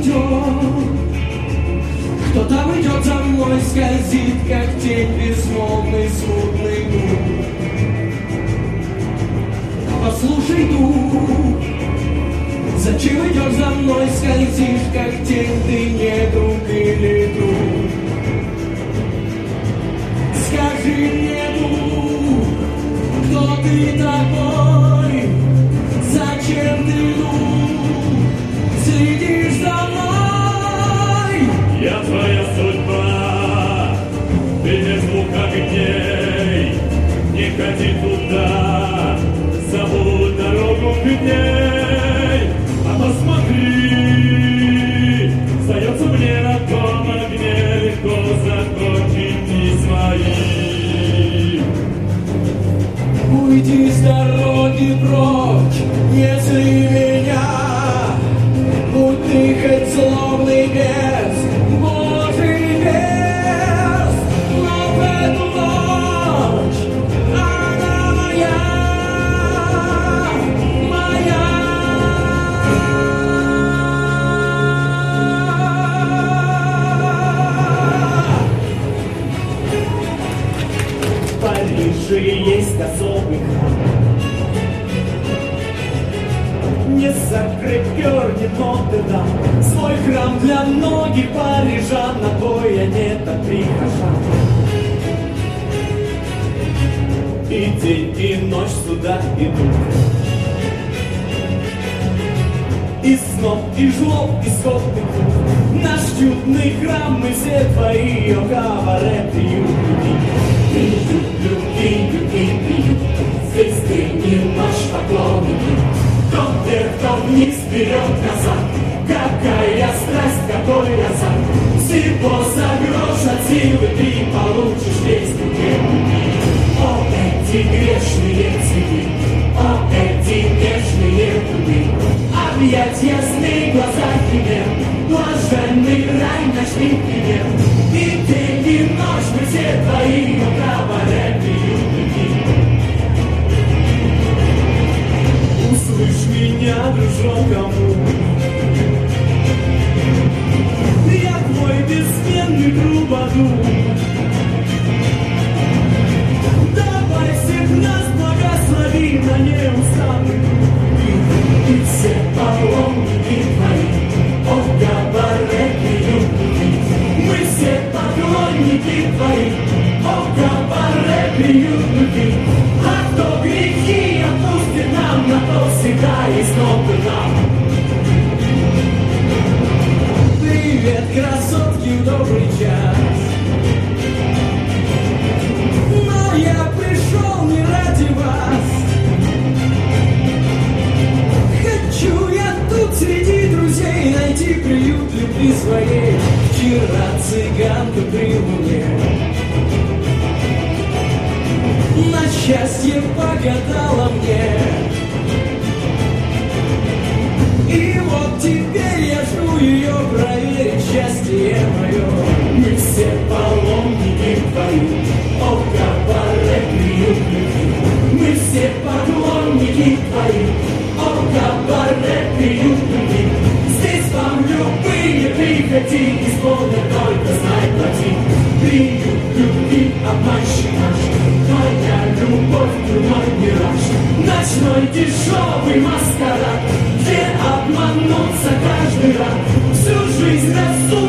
идет, кто там идет за мной, скользит, как тень, безмолвный, смутный дух. Послушай, дух, зачем идешь за мной, скользишь, как тень, ты не друг или друг? Скажи мне, дух, кто ты такой, зачем ты, дух, следишь за мной? Я твоя судьба, ты не звук огней, не ходи туда, забудь дорогу к ней. А посмотри, сдается мне на том огне легко закончить дни свои. Уйди с дороги прочь, не зли меня, будь ты хоть злобный бес, Божий бес, но в эту ночь она моя, моя. В Париже есть особый храм, не Сакрэ-Кёр, не Нотр-Дам. Свой храм для многих парижан, на боя нет от прихожан. И день, и ночь сюда идут, и сноп, и жлоб, и скотный круг. Наш чудный храм, мы все твои, о кабаре, приют любви. Приют любви, приют. Здесь ты и наш поклонник. Кто вверх, кто вниз, вперед, назад. Какая страсть, какой азарт. Всего за грош от силы ты получишь весь букет любви. О, эти грешные цветы, о, эти нежные губы, объять ясные глаза тебе, блаженный рай ночных пример. И день, и ночь мы все твои, о, кабаре, приют любви. Услышь меня, дружок, кому я твой бессменный трубадур. Давай всех нас благослови на неустанный путь. И все поклонники твои, о кабаре, приют любви. Мы все поклонники твои, о кабаре, приют любви. А кто грехи отпустит нам, на то всегда есть Нотр-Дам. Привет, красотки, в добрый час. Но я пришел не ради вас. Хочу я тут среди друзей найти приют любви своей. Вчера цыганка при луне на счастье погадала мне. И вот теперь я жду ее проверить счастье мое. Мы все паломники твои, о кабаре, приют любви. Мы все поклонники твои, о кабаре, приют любви. Здесь вам любые прихоти исполнят, только знай, плати. Приют любви, обманщик наш, твоя любовь, дурной мираж. Ночной дешевый маскарад, где обмануться каждый раз. Всю жизнь рассудок